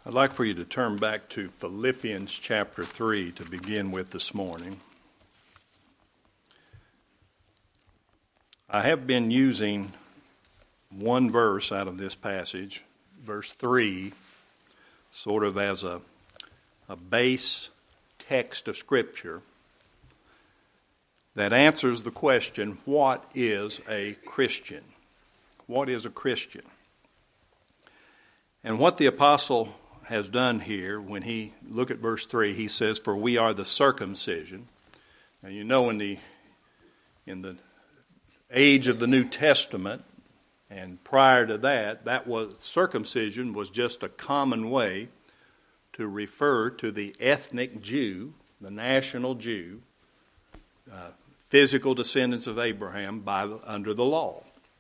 I'd like for you to turn back to Philippians chapter 3 to begin with this morning. I have been using one verse out of this passage, verse 3, sort of as a base text of Scripture that answers the question, what is a Christian? What is a Christian? And what the apostle has done here, when he look at verse 3, he says, "For we are the circumcision." Now you know in the age of the New Testament and prior to that was circumcision was just a common way to refer to the ethnic Jew, the national Jew, physical descendants of Abraham under the law.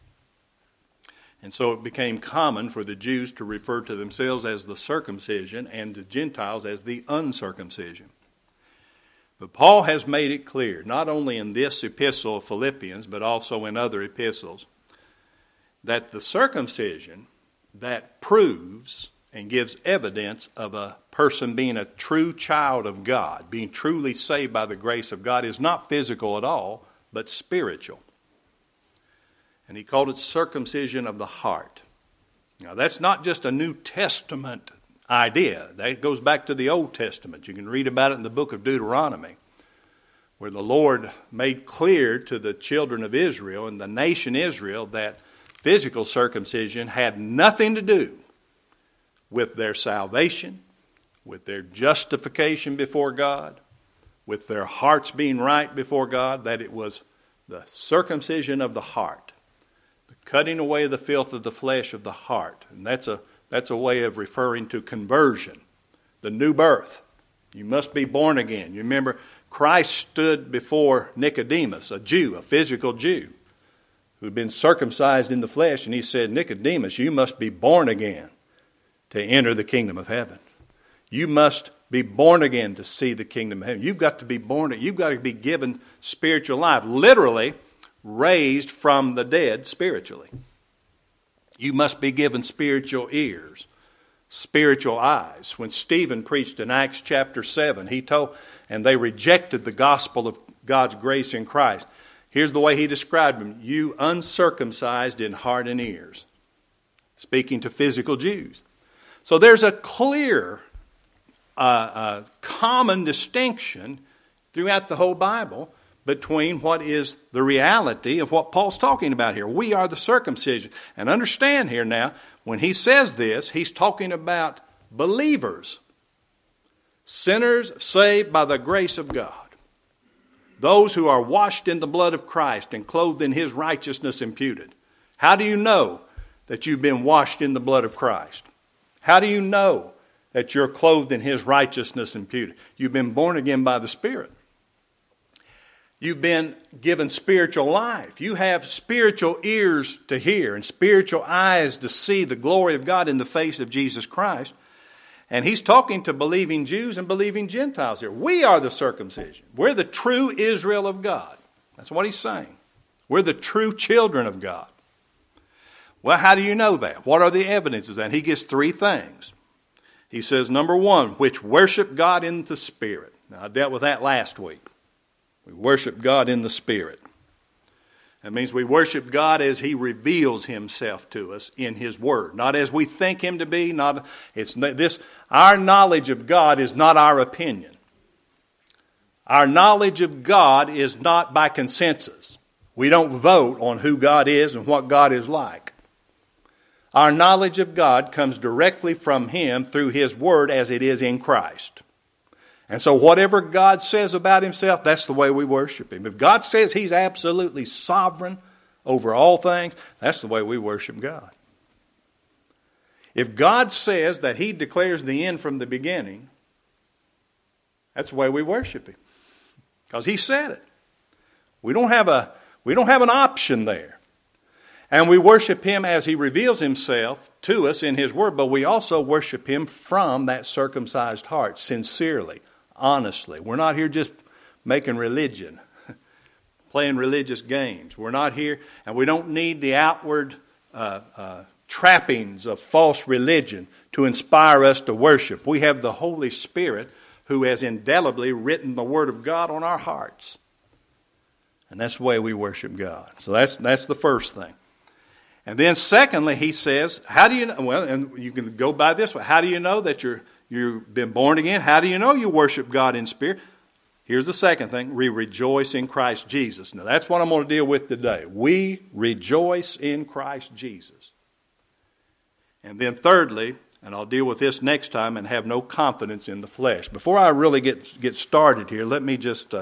And so it became common for the Jews to refer to themselves as the circumcision and the Gentiles as the uncircumcision. But Paul has made it clear, not only in this epistle of Philippians, but also in other epistles, that the circumcision that proves and gives evidence of a person being a true child of God, being truly saved by the grace of God, is not physical at all, but spiritual. And he called it circumcision of the heart. Now, that's not just a New Testament idea. That goes back to the Old Testament. You can read about it in the book of Deuteronomy, where the Lord made clear to the children of Israel and the nation Israel that physical circumcision had nothing to do with their salvation, with their justification before God, with their hearts being right before God, that it was the circumcision of the heart. Cutting away the filth of the flesh of the heart. And that's a way of referring to conversion, the new birth. You must be born again. You remember Christ stood before Nicodemus, a Jew, a physical Jew, who had been circumcised in the flesh, and he said, "Nicodemus, you must be born again to enter the kingdom of heaven. You must be born again to see the kingdom of heaven. You've got to be born again. You've got to be given spiritual life." Literally, raised from the dead spiritually. You must be given spiritual ears, spiritual eyes. When Stephen preached in Acts chapter 7, and they rejected the gospel of God's grace in Christ. Here's the way he described them: "You uncircumcised in heart and ears," speaking to physical Jews. So there's a clear, common distinction throughout the whole Bible between what is the reality of what Paul's talking about here. We are the circumcision. And understand here now, when he says this, he's talking about believers, sinners saved by the grace of God, those who are washed in the blood of Christ and clothed in his righteousness imputed. How do you know that you've been washed in the blood of Christ? How do you know that you're clothed in his righteousness imputed? You've been born again by the Spirit. You've been given spiritual life. You have spiritual ears to hear and spiritual eyes to see the glory of God in the face of Jesus Christ. And he's talking to believing Jews and believing Gentiles here. We are the circumcision. We're the true Israel of God. That's what he's saying. We're the true children of God. Well, how do you know that? What are the evidences? And he gives three things. He says, number one, which worship God in the Spirit. Now, I dealt with that last week. We worship God in the Spirit. That means we worship God as he reveals himself to us in his word. Not as we think him to be. Our knowledge of God is not our opinion. Our knowledge of God is not by consensus. We don't vote on who God is and what God is like. Our knowledge of God comes directly from him through his word as it is in Christ. And so whatever God says about himself, that's the way we worship him. If God says he's absolutely sovereign over all things, that's the way we worship God. If God says that he declares the end from the beginning, that's the way we worship him. Because he said it. We don't have an option there. And we worship him as he reveals himself to us in his word, but we also worship him from that circumcised heart, sincerely, honestly. We're not here just making religion, playing religious games. We're not here, and we don't need the outward trappings of false religion to inspire us to worship. We have the Holy Spirit who has indelibly written the Word of God on our hearts. And that's the way we worship God. So that's the first thing. And then secondly, he says, how do you know? Well, and you can go by this way. How do you know that you've been born again? How do you know you worship God in spirit? Here's the second thing. We rejoice in Christ Jesus. Now, that's what I'm going to deal with today. We rejoice in Christ Jesus. And then thirdly, and I'll deal with this next time, and have no confidence in the flesh. Before I really get started here, let me just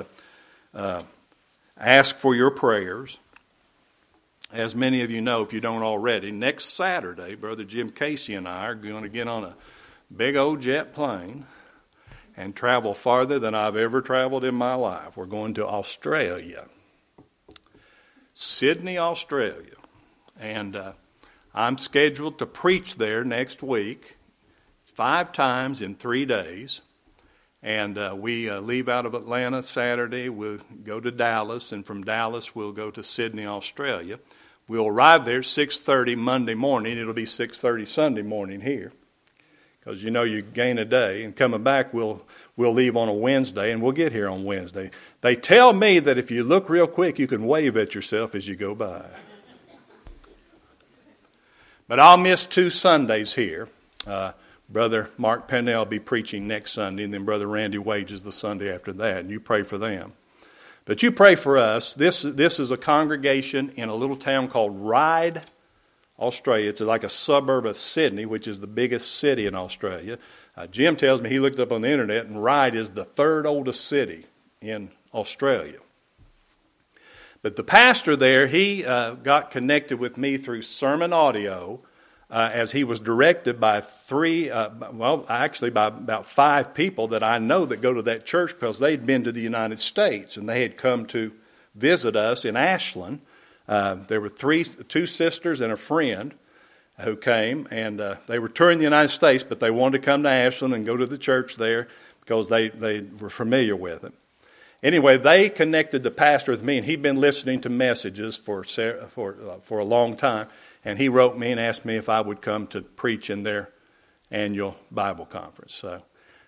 ask for your prayers. As many of you know, if you don't already, next Saturday, Brother Jim Casey and I are going to get on a big old jet plane and travel farther than I've ever traveled in my life. We're going to Australia, Sydney, Australia. And I'm scheduled to preach there next week 5 times in 3 days. And we leave out of Atlanta Saturday. We'll go to Dallas, and from Dallas we'll go to Sydney, Australia. We'll arrive there 6:30 Monday morning. It'll be 6:30 Sunday morning here, because you gain a day. And coming back, we'll leave on a Wednesday, and we'll get here on Wednesday. They tell me that if you look real quick, you can wave at yourself as you go by. But I'll miss 2 Sundays here. Brother Mark Pennell will be preaching next Sunday, and then Brother Randy Wages the Sunday after that, and you pray for them. But you pray for us. This is a congregation in a little town called Ryde, Australia. It's like a suburb of Sydney, which is the biggest city in Australia. Jim tells me he looked up on the internet, and Ryde is the 3rd oldest city in Australia. But the pastor there, he got connected with me through sermon audio, as he was directed by by about 5 people that I know that go to that church, because they'd been to the United States and they had come to visit us in Ashland. There were 2 sisters and a friend who came, and they were touring the United States, but they wanted to come to Ashland and go to the church there because they were familiar with it. Anyway, they connected the pastor with me, and he'd been listening to messages for a long time. And he wrote me and asked me if I would come to preach in their annual Bible conference. So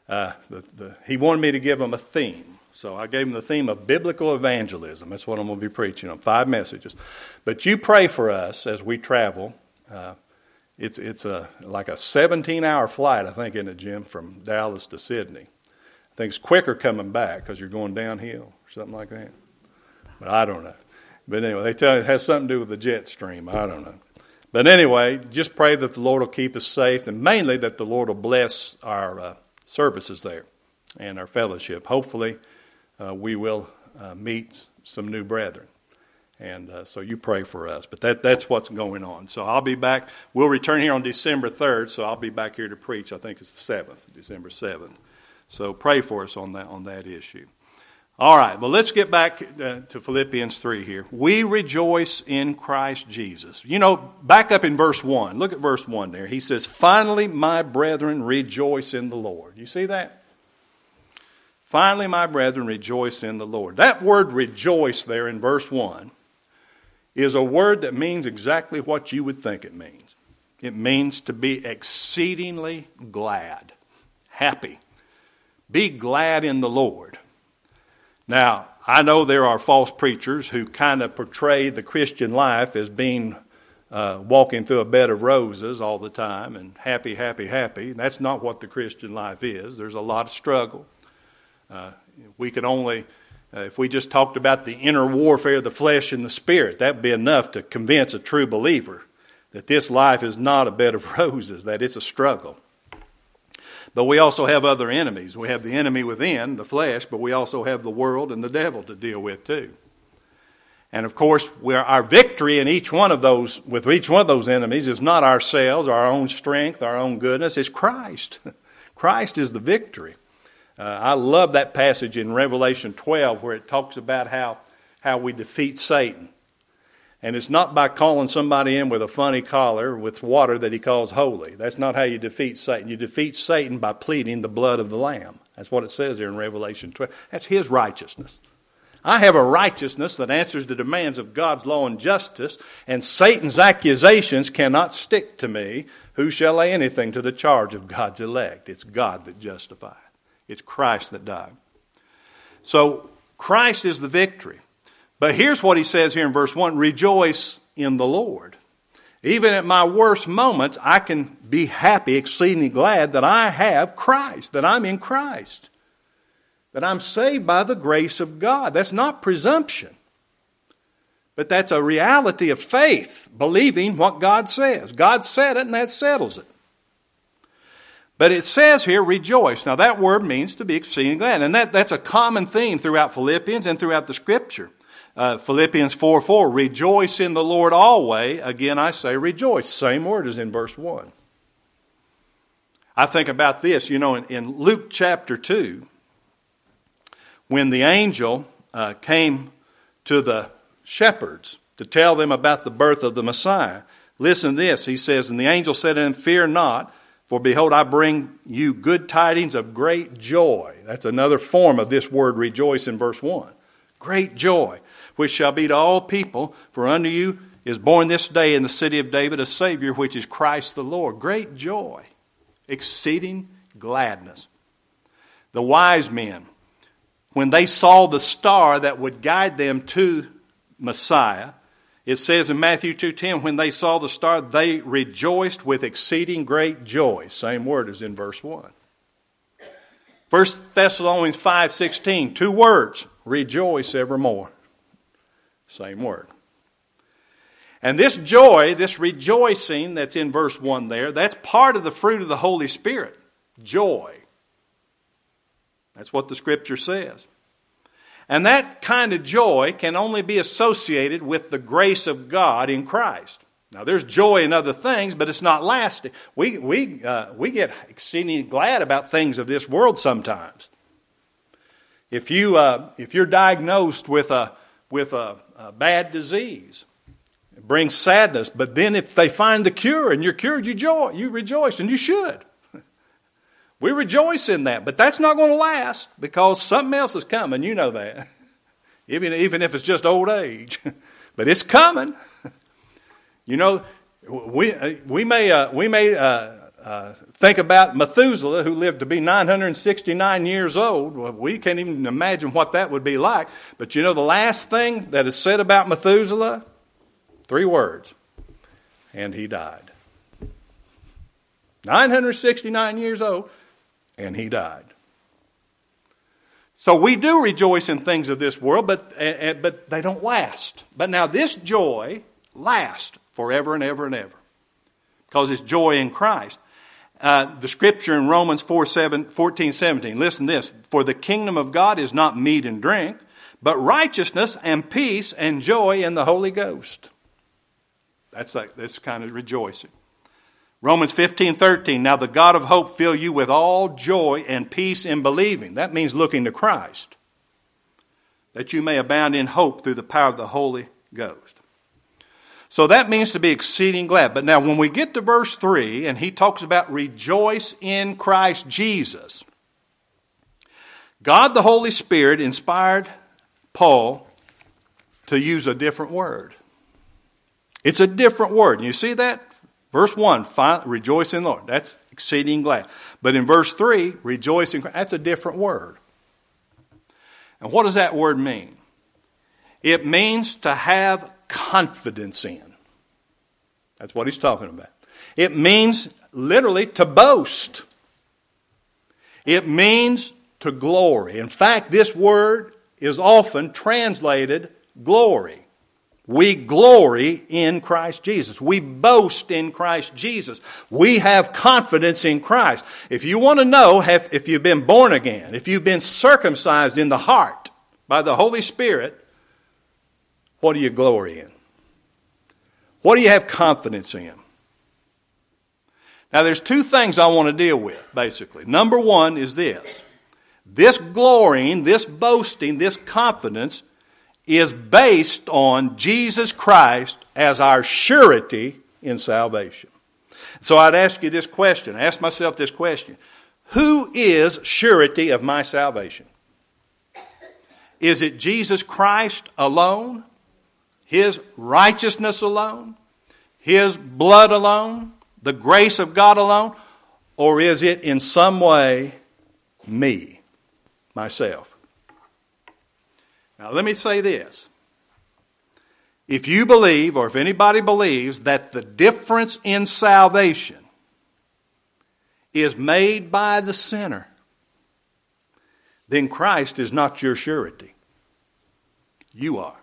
he wanted me to give them a theme. So I gave him the theme of biblical evangelism. That's what I'm going to be preaching on, 5 messages. But you pray for us as we travel. It's like a 17-hour flight, I think, isn't it, Jim, from Dallas to Sydney. I think it's quicker coming back because you're going downhill or something like that. But I don't know. But anyway, they tell you it has something to do with the jet stream. I don't know. But anyway, just pray that the Lord will keep us safe, and mainly that the Lord will bless our services there and our fellowship. Hopefully, we will meet some new brethren. And so you pray for us. But that's what's going on. So I'll be back. We'll return here on December 3rd, so I'll be back here to preach. I think it's the 7th, December 7th. So pray for us on that issue. All right, well, let's get back to Philippians 3 here. We rejoice in Christ Jesus. Back up in verse 1. Look at verse 1 there. He says, finally, my brethren, rejoice in the Lord. You see that? Finally, my brethren, rejoice in the Lord. That word rejoice there in verse 1 is a word that means exactly what you would think it means. It means to be exceedingly glad, happy. Be glad in the Lord. Now, I know there are false preachers who kind of portray the Christian life as being walking through a bed of roses all the time and happy, happy, happy. That's not what the Christian life is. There's a lot of struggle. We could only, if we just talked about the inner warfare of the flesh and the spirit, that would be enough to convince a true believer that this life is not a bed of roses, that it's a struggle. But we also have other enemies. We have the enemy within, the flesh, but we also have the world and the devil to deal with too. And of course, our victory in each one of those enemies is not ourselves, our own strength, our own goodness. It's Christ. Christ is the victory. I love that passage in Revelation 12 where it talks about how we defeat Satan. And it's not by calling somebody in with a funny collar with water that he calls holy. That's not how you defeat Satan. You defeat Satan by pleading the blood of the Lamb. That's what it says there in Revelation 12. That's his righteousness. I have a righteousness that answers the demands of God's law and justice, and Satan's accusations cannot stick to me. Who shall lay anything to the charge of God's elect? It's God that justifies. It's Christ that died. So Christ is the victory. But here's what he says here in verse 1, rejoice in the Lord. Even at my worst moments, I can be happy, exceedingly glad that I have Christ, that I'm in Christ, that I'm saved by the grace of God. That's not presumption, but that's a reality of faith, believing what God says. God said it, and that settles it. But it says here, rejoice. Now that word means to be exceedingly glad, and that's a common theme throughout Philippians and throughout the Scripture. Philippians 4:4, rejoice in the Lord always. Again, I say rejoice. Same word as in verse 1. I think about this, in Luke chapter 2, when the angel came to the shepherds to tell them about the birth of the Messiah. Listen to this. He says, and the angel said to them, fear not, for behold, I bring you good tidings of great joy. That's another form of this word rejoice in verse 1. Great joy, which shall be to all people, for unto you is born this day in the city of David a Savior, which is Christ the Lord. Great joy, exceeding gladness. The wise men, when they saw the star that would guide them to Messiah, it says in Matthew 2:10, when they saw the star, they rejoiced with exceeding great joy. Same word as in verse 1. 1 Thessalonians 5:16, 2 words, rejoice evermore. Same word. And this joy, this rejoicing that's in verse 1 there, that's part of the fruit of the Holy Spirit. Joy. That's what the Scripture says. And that kind of joy can only be associated with the grace of God in Christ. Now, there's joy in other things, but it's not lasting. We get exceedingly glad about things of this world sometimes. If you're diagnosed with a bad disease, it brings sadness. But then if they find the cure and you're cured, you rejoice, and you should. We rejoice in that, but that's not going to last because something else is coming. You know that, even if it's just old age, but it's coming. We may think about Methuselah, who lived to be 969 years old. Well, we can't even imagine what that would be like. But the last thing that is said about Methuselah, 3 words, and he died. 969 years old. And he died. So we do rejoice in things of this world, but they don't last. But now this joy lasts forever and ever and ever, because it's joy in Christ. The Scripture in Romans 14:17. Listen to this. For the kingdom of God is not meat and drink, but righteousness and peace and joy in the Holy Ghost. That's kind of rejoicing. Romans 15:13, now the God of hope fill you with all joy and peace in believing. That means looking to Christ, that you may abound in hope through the power of the Holy Ghost. So that means to be exceeding glad. But now when we get to verse 3, and he talks about rejoice in Christ Jesus, God the Holy Spirit inspired Paul to use a different word. It's a different word. You see that? Verse 1, rejoice in the Lord. That's exceeding glad. But in verse 3, rejoice in Christ. That's a different word. And what does that word mean? It means to have confidence in. That's what he's talking about. It means literally to boast. It means to glory. In fact, this word is often translated glory. We glory in Christ Jesus. We boast in Christ Jesus. We have confidence in Christ. If you want to know if you've been born again, if you've been circumcised in the heart by the Holy Spirit, what do you glory in? What do you have confidence in? Now, there's 2 things I want to deal with, basically. Number 1 is this. This glorying, this boasting, this confidence is based on Jesus Christ as our surety in salvation. So I'd ask you this question, ask myself this question. Who is surety of my salvation? Is it Jesus Christ alone? His righteousness alone? His blood alone? The grace of God alone? Or is it in some way me, myself? Now let me say this. If you believe, or if anybody believes, that the difference in salvation is made by the sinner, then Christ is not your surety. You are.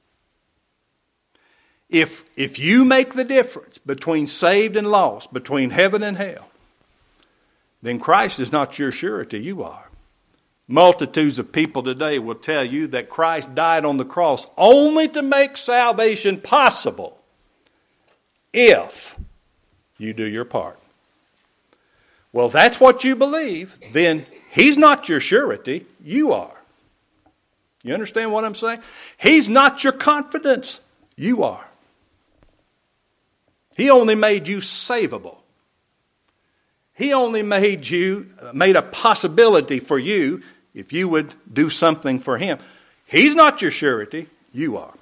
If you make the difference between saved and lost, between heaven and hell, then Christ is not your surety. You are. Multitudes of people today will tell you that Christ died on the cross only to make salvation possible if you do your part. Well, if that's what you believe, then He's not your surety. You are. You understand what I'm saying? He's not your confidence. You are. He only made you savable. He only made a possibility for you if you would do something for Him. He's not your surety. You are.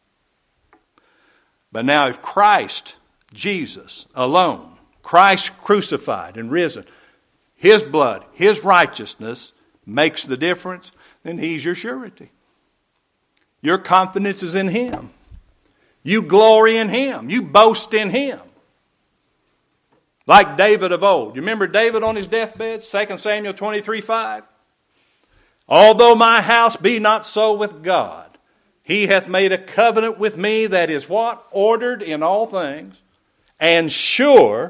But now if Christ, Jesus alone, Christ crucified and risen, His blood, His righteousness makes the difference, then He's your surety. Your confidence is in Him. You glory in Him. You boast in Him. Like David of old. You remember David on his deathbed? 2 Samuel 23:5. Although my house be not so with God, He hath made a covenant with me that is what? Ordered in all things and sure.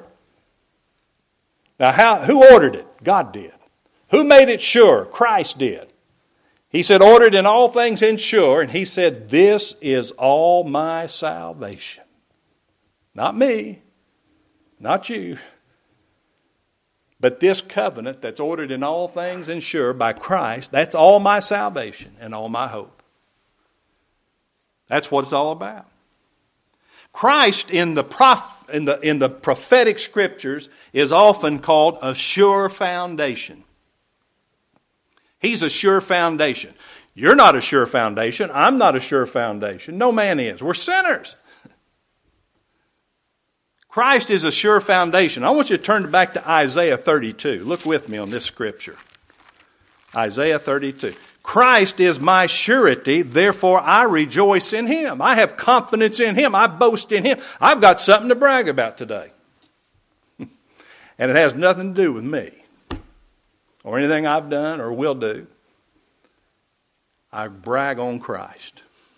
Now who ordered it? God did. Who made it sure? Christ did. He said ordered in all things and sure, and He said this is all my salvation. Not me. Not you. But this covenant that's ordered in all things and sure by Christ, that's all my salvation and all my hope. That's what it's all about. Christ in the prophetic scriptures is often called a sure foundation. He's a sure foundation. You're not a sure foundation. I'm not a sure foundation. No man is. We're sinners. Christ is a sure foundation. I want you to turn back to Isaiah 32. Look with me on this scripture. Isaiah 32. Christ is my surety, therefore I rejoice in Him. I have confidence in Him. I boast in Him. I've got something to brag about today. And it has nothing to do with me or anything I've done or will do. I brag on Christ.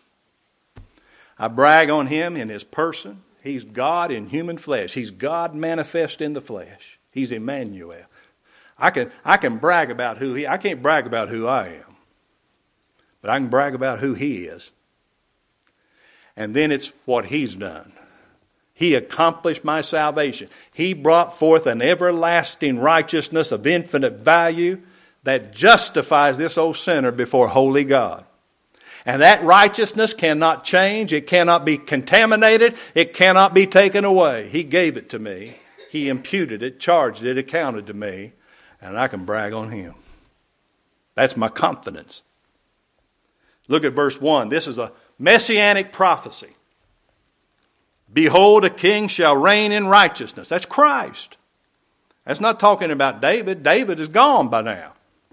I brag on Him in His person. He's God in human flesh. He's God manifest in the flesh. He's Emmanuel. I can brag about I can't brag about who I am. But I can brag about who He is. And then it's what He's done. He accomplished my salvation. He brought forth an everlasting righteousness of infinite value that justifies this old sinner before holy God. And that righteousness cannot change. It cannot be contaminated. It cannot be taken away. He gave it to me. He imputed it, charged it, accounted to me. And I can brag on Him. That's my confidence. Look at verse 1. This is a messianic prophecy. Behold, a king shall reign in righteousness. That's Christ. That's not talking about David. David is gone by now.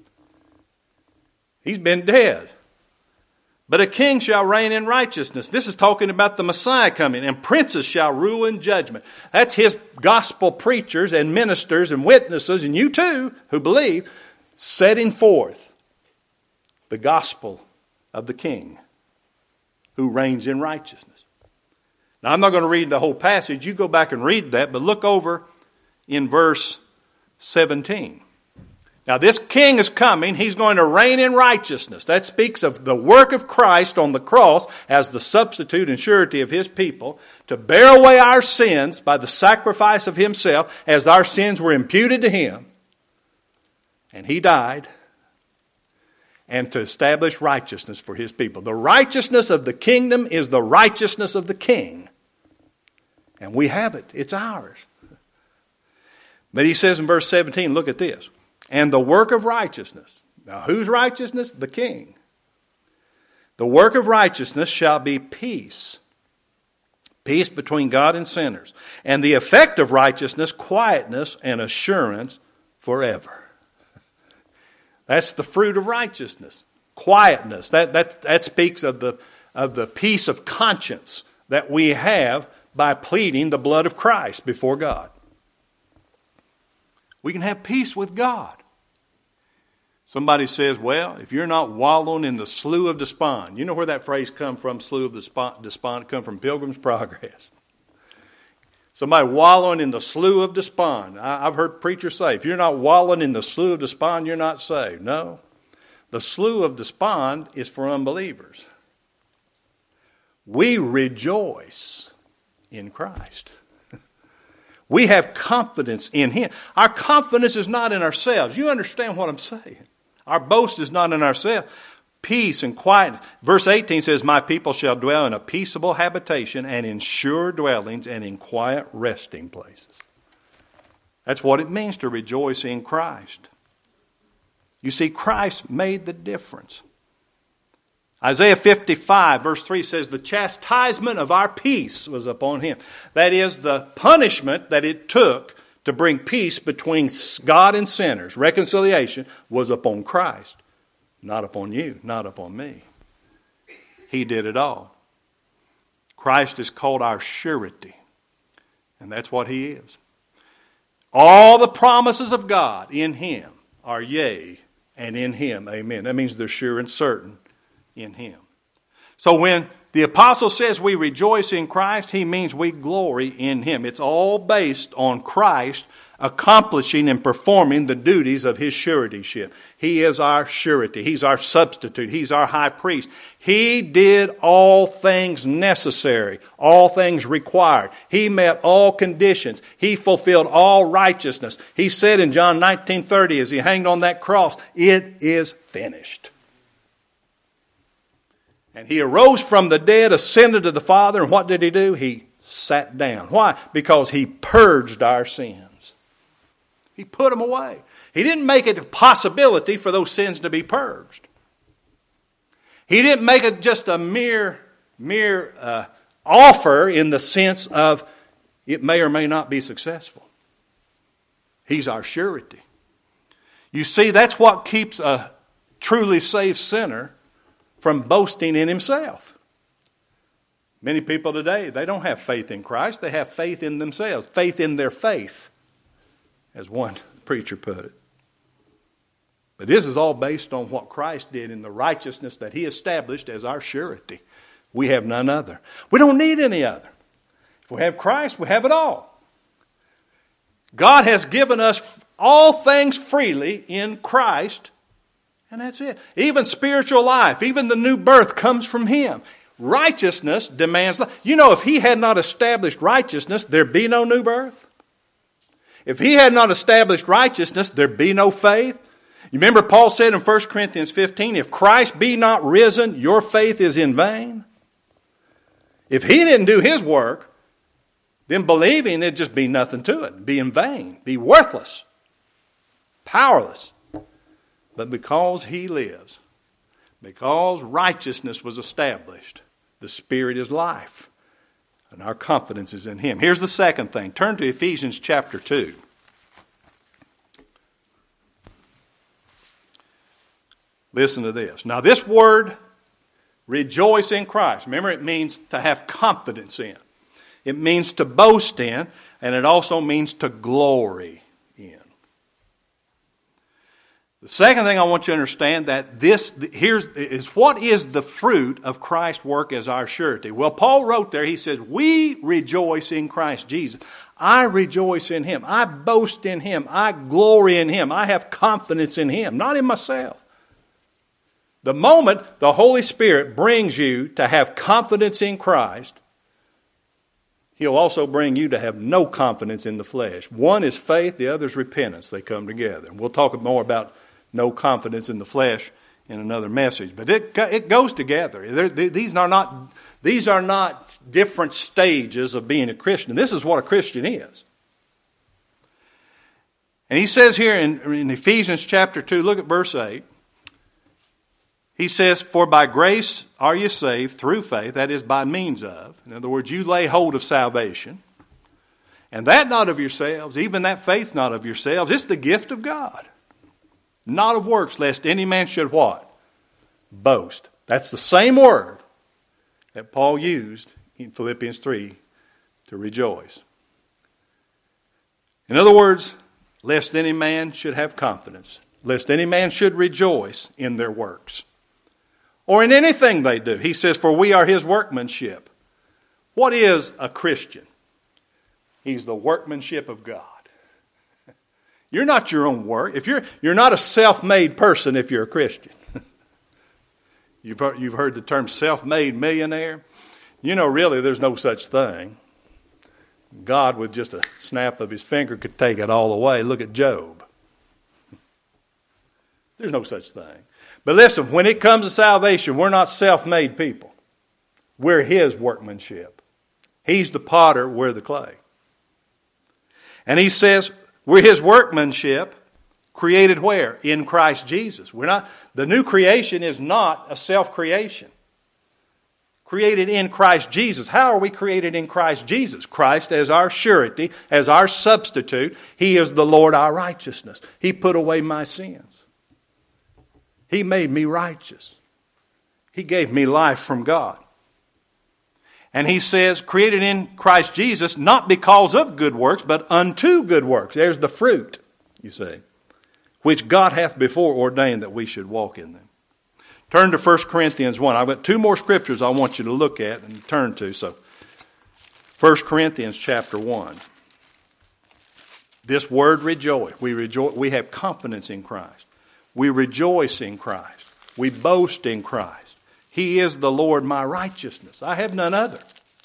He's been dead. But a king shall reign in righteousness. This is talking about the Messiah coming. And princes shall rule in judgment. That's His gospel preachers and ministers and witnesses, and you too, who believe, setting forth the gospel of the King who reigns in righteousness. Now, I'm not going to read the whole passage. You go back and read that, but look over in verse 17. Now, this king is coming. He's going to reign in righteousness. That speaks of the work of Christ on the cross as the substitute and surety of His people to bear away our sins by the sacrifice of Himself as our sins were imputed to Him. And He died. And to establish righteousness for His people. The righteousness of the kingdom is the righteousness of the king. And we have it. It's ours. But He says in verse 17, look at this. And the work of righteousness. Now, whose righteousness? The king. The work of righteousness shall be peace. Peace between God and sinners. And the effect of righteousness, quietness and assurance forever. That's the fruit of righteousness. Quietness. That speaks of the peace of conscience that we have by pleading the blood of Christ before God. We can have peace with God. Somebody says, well, if you're not wallowing in the slough of despond. You know where that phrase comes from, slough of despond? It comes from Pilgrim's Progress. Somebody wallowing in the slough of despond. I've heard preachers say, if you're not wallowing in the slough of despond, you're not saved. No. The slough of despond is for unbelievers. We rejoice in Christ. We have confidence in Him. Our confidence is not in ourselves. You understand what I'm saying? Our boast is not in ourselves. Peace and quiet. Verse 18 says, my people shall dwell in a peaceable habitation and in sure dwellings and in quiet resting places. That's what it means to rejoice in Christ. You see, Christ made the difference. Isaiah 55 verse 3 says, the chastisement of our peace was upon Him. That is, the punishment that it took to bring peace between God and sinners, reconciliation, was upon Christ. Not upon you, not upon me. He did it all. Christ is called our surety. And that's what He is. All the promises of God in Him are yea, and in Him, amen. That means they're sure and certain in Him. So when the apostle says we rejoice in Christ, he means we glory in Him. It's all based on Christ accomplishing and performing the duties of His suretyship. He is our surety. He's our substitute. He's our high priest. He did all things necessary, all things required. He met all conditions. He fulfilled all righteousness. He said in John 19:30 as He hanged on that cross, it is finished. And He arose from the dead, ascended to the Father, and what did He do? He sat down. Why? Because He purged our sins. He put them away. He didn't make it a possibility for those sins to be purged. He didn't make it just a mere offer in the sense of it may or may not be successful. He's our surety. You see, that's what keeps a truly saved sinner from boasting in himself. Many people today, they don't have faith in Christ. They have faith in themselves. Faith in their faith, as one preacher put it. But this is all based on what Christ did in the righteousness that He established as our surety. We have none other. We don't need any other. If we have Christ, we have it all. God has given us all things freely in Christ. And that's it. Even spiritual life, even the new birth comes from Him. Righteousness demands life. You know, if He had not established righteousness, there'd be no new birth. If He had not established righteousness, there'd be no faith. You remember Paul said in 1 Corinthians 15, if Christ be not risen, your faith is in vain. If He didn't do His work, then believing, it'd just be nothing to it. Be in vain. Be worthless. Powerless. But because He lives, because righteousness was established, the Spirit is life. And our confidence is in Him. Here's the second thing. Turn to Ephesians chapter 2. Listen to this. Now this word, rejoice in Christ. Remember, it means to have confidence in. It means to boast in, and it also means to glory in. The second thing I want you to understand that what is the fruit of Christ's work as our surety. Well, Paul wrote there, he says, we rejoice in Christ Jesus. I rejoice in Him. I boast in Him. I glory in Him. I have confidence in Him, not in myself. The moment the Holy Spirit brings you to have confidence in Christ, He'll also bring you to have no confidence in the flesh. One is faith, the other is repentance. They come together. And we'll talk more about no confidence in the flesh in another message. But it goes together. These are not different stages of being a Christian. This is what a Christian is. And he says here in Ephesians chapter 2, look at verse 8. He says, for by grace are you saved through faith, that is by means of. In other words, you lay hold of salvation. And that not of yourselves, even that faith not of yourselves. It's the gift of God. Not of works, lest any man should what? Boast. That's the same word that Paul used in Philippians 3 to rejoice. In other words, lest any man should have confidence, lest any man should rejoice in their works, or in anything they do. He says, for we are his workmanship. What is a Christian? He's the workmanship of God. You're not your own work. If you're not a self-made person if you're a Christian. You've heard the term self-made millionaire. You know, really, there's no such thing. God, with just a snap of his finger, could take it all away. Look at Job. There's no such thing. But listen, when it comes to salvation, we're not self-made people. We're his workmanship. He's the potter, we're the clay. And he says, we're his workmanship, created where? In Christ Jesus. The new creation is not a self-creation. Created in Christ Jesus. How are we created in Christ Jesus? Christ as our surety, as our substitute. He is the Lord our righteousness. He put away my sins. He made me righteous. He gave me life from God. And he says, created in Christ Jesus, not because of good works, but unto good works. There's the fruit, you see, which God hath before ordained that we should walk in them. Turn to 1 Corinthians 1. I've got two more scriptures I want you to look at and turn to. So, 1 Corinthians chapter 1. This word rejoice. We have confidence in Christ. We rejoice in Christ. We boast in Christ. He is the Lord my righteousness. I have none other.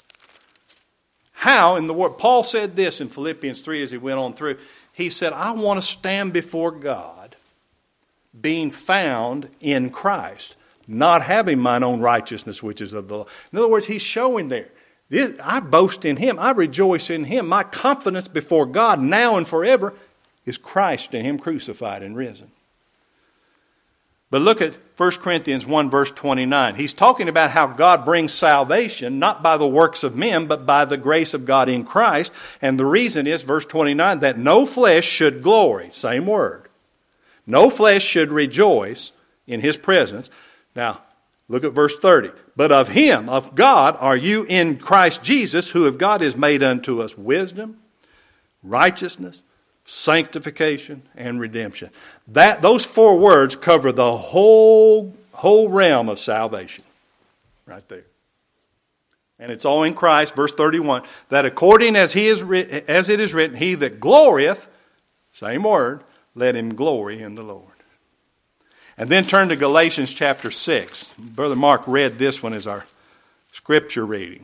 How in the world? Paul said this in Philippians 3 as he went on through. He said, I want to stand before God being found in Christ, not having mine own righteousness, which is of the law. In other words, he's showing there, I boast in him. I rejoice in him. My confidence before God now and forever is Christ and him crucified and risen. But look at 1 Corinthians 1 verse 29. He's talking about how God brings salvation, not by the works of men, but by the grace of God in Christ. And the reason is, verse 29, that no flesh should glory. Same word. No flesh should rejoice in his presence. Now, look at verse 30. But of him, of God, are you in Christ Jesus, who of God is made unto us wisdom, righteousness, sanctification, and redemption. Those four words cover the whole realm of salvation. Right there. And it's all in Christ, verse 31, that according as it is written, he that glorieth, same word, let him glory in the Lord. And then turn to Galatians chapter 6. Brother Mark read this one as our scripture reading.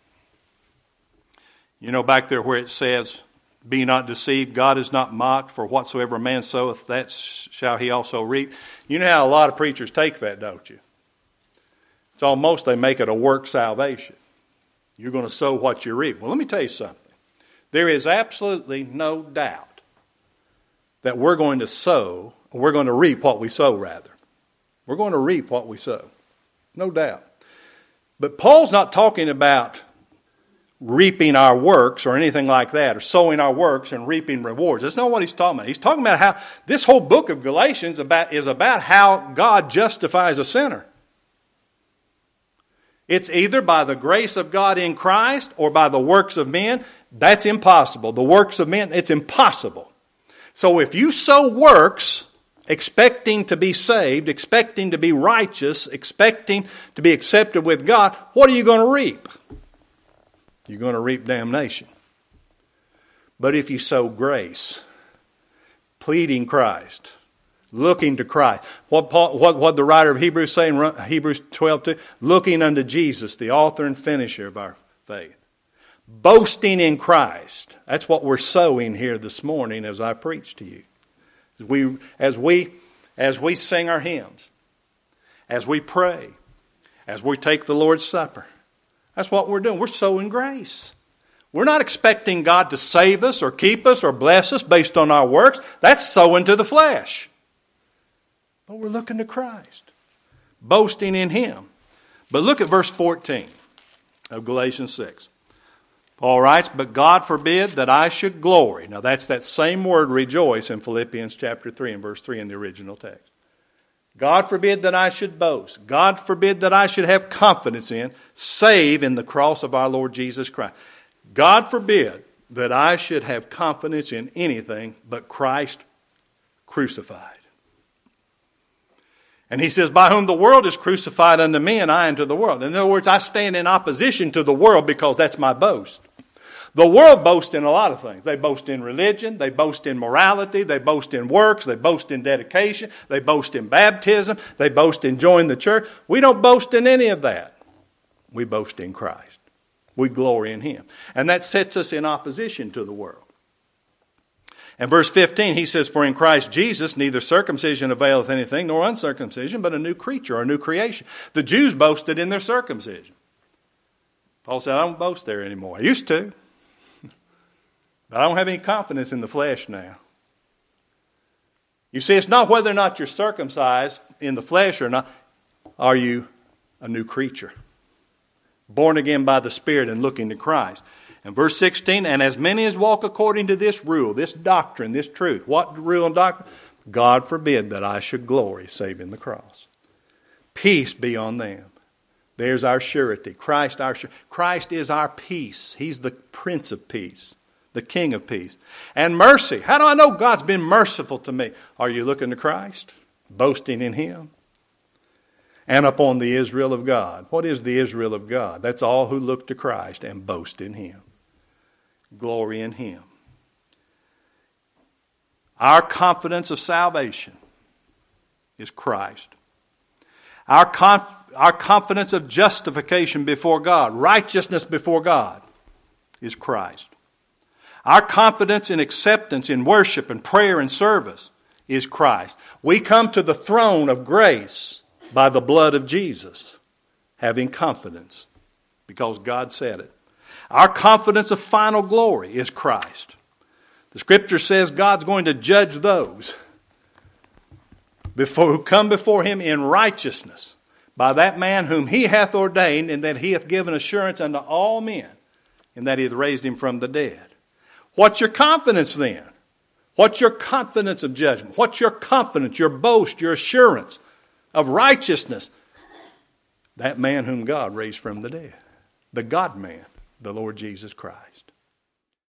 You know, back there where it says, be not deceived, God is not mocked, for whatsoever a man soweth, that shall he also reap. You know how a lot of preachers take that, don't you? It's almost they make it a work salvation. You're going to sow what you reap. Well, let me tell you something. There is absolutely no doubt that we're going to reap what we sow, rather. We're going to reap what we sow. No doubt. But Paul's not talking about reaping our works or anything like that, or sowing our works and reaping rewards. That's not what he's talking about. He's talking about how this whole book of Galatians is about how God justifies a sinner. It's either by the grace of God in Christ or by the works of men. That's impossible. The works of men, it's impossible. So if you sow works expecting to be saved, expecting to be righteous, expecting to be accepted with God, what are you going to reap? You're going to reap damnation. But if you sow grace, pleading Christ, looking to Christ, what the writer of Hebrews say in Hebrews 12:2, looking unto Jesus, the author and finisher of our faith, boasting in Christ. That's what we're sowing here this morning as I preach to you. As we sing our hymns, as we pray, as we take the Lord's Supper. That's what we're doing. We're sowing grace. We're not expecting God to save us or keep us or bless us based on our works. That's sowing to the flesh. But we're looking to Christ. boasting in him. But look at verse 14 of Galatians 6. Paul writes, but God forbid that I should glory. Now that's that same word rejoice in Philippians chapter 3 and verse 3 in the original text. God forbid that I should boast. God forbid that I should have confidence in, save in the cross of our Lord Jesus Christ. God forbid that I should have confidence in anything but Christ crucified. And he says, by whom the world is crucified unto me, and I unto the world. In other words, I stand in opposition to the world because that's my boast. The world boasts in a lot of things. They boast in religion. They boast in morality. They boast in works. They boast in dedication. They boast in baptism. They boast in joining the church. We don't boast in any of that. We boast in Christ. We glory in him. And that sets us in opposition to the world. And verse 15, he says, for in Christ Jesus neither circumcision availeth anything, nor uncircumcision, but a new creature or a new creation. The Jews boasted in their circumcision. Paul said, I don't boast there anymore. I used to. But I don't have any confidence in the flesh now. You see, it's not whether or not you're circumcised in the flesh or not. Are you a new creature? Born again by the Spirit and looking to Christ. And verse 16, and as many as walk according to this rule, this doctrine, this truth. What rule and doctrine? God forbid that I should glory save in the cross. Peace be on them. There's our surety. Christ is our peace. He's the Prince of Peace. The King of Peace. And mercy. How do I know God's been merciful to me? Are you looking to Christ? Boasting in him? And upon the Israel of God. What is the Israel of God? That's all who look to Christ and boast in him. Glory in him. Our confidence of salvation is Christ. Our confidence of justification before God, righteousness before God, is Christ. Our confidence in acceptance in worship and prayer and service is Christ. We come to the throne of grace by the blood of Jesus, having confidence because God said it. Our confidence of final glory is Christ. The Scripture says God's going to judge those who come before him in righteousness by that man whom he hath ordained, and that he hath given assurance unto all men, and that he hath raised him from the dead. What's your confidence then? What's your confidence of judgment? What's your confidence, your boast, your assurance of righteousness? That man whom God raised from the dead. The God-man, the Lord Jesus Christ.